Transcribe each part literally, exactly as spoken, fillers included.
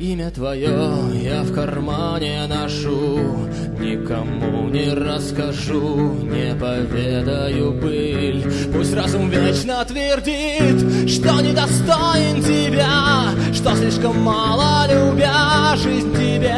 имя твое я в кармане ношу, никому не расскажу, не поведаю пыль. Пусть разум вечно твердит, что недостоин тебя, что слишком мало любя жизнь тебе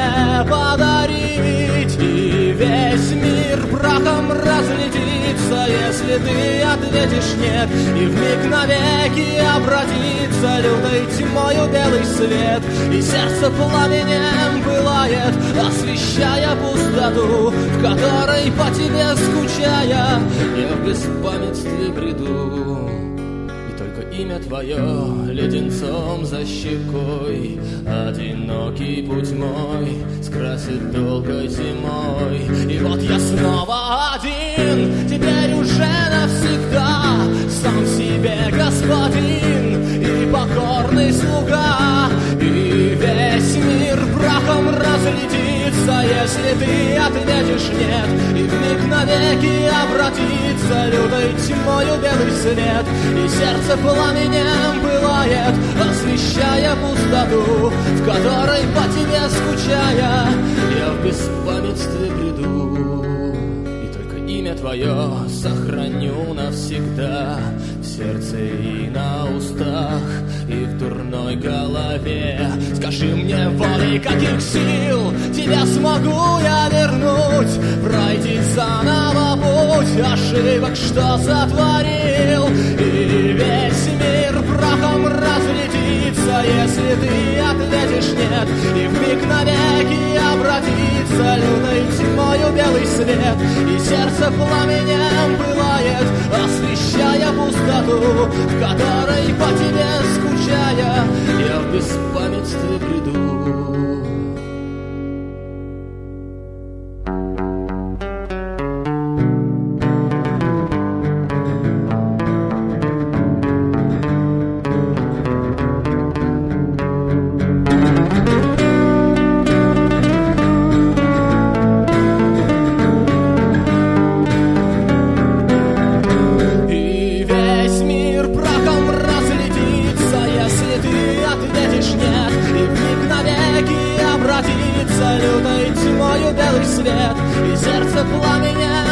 подарить. И весь мир прахом разлетится, если ты ответишь нет, и вмиг навеки обратится лютой тьмою белый свет, и сердце пламенем пылает, освещая пустоту, в которой по тебе скучая я в беспамятстве бреду. И только имя твое леденцом за щекой одинокий путь мой скрасит долгой зимой. И вот я снова один, теперь уже навсегда, сам себе господин и покорный слуга. И весь мир прахом разлетится, если ты ответишь нет, и вмиг навеки обратится лютой тьмою белый свет, и сердце пламенем пылает, освещая пустоту, в которой по тебе скучая я в беспамятстве бреду. И только имя твое сохраню навсегда в сердце и на устах, и в дурной голове. Скажи мне, волей каких сил тебя смогу я вернуть, пройти заново путь ошибок, что сотворил. И весь мир прахом разлетится, если ты ответишь нет, и вмиг навеки обратится лютой тьмою белый свет, и сердце пламенем пылает, освещая пустоту, в которой по тебе скучая я в беспамятстве бреду. Лютой тьмою белый свет, и сердце пламенем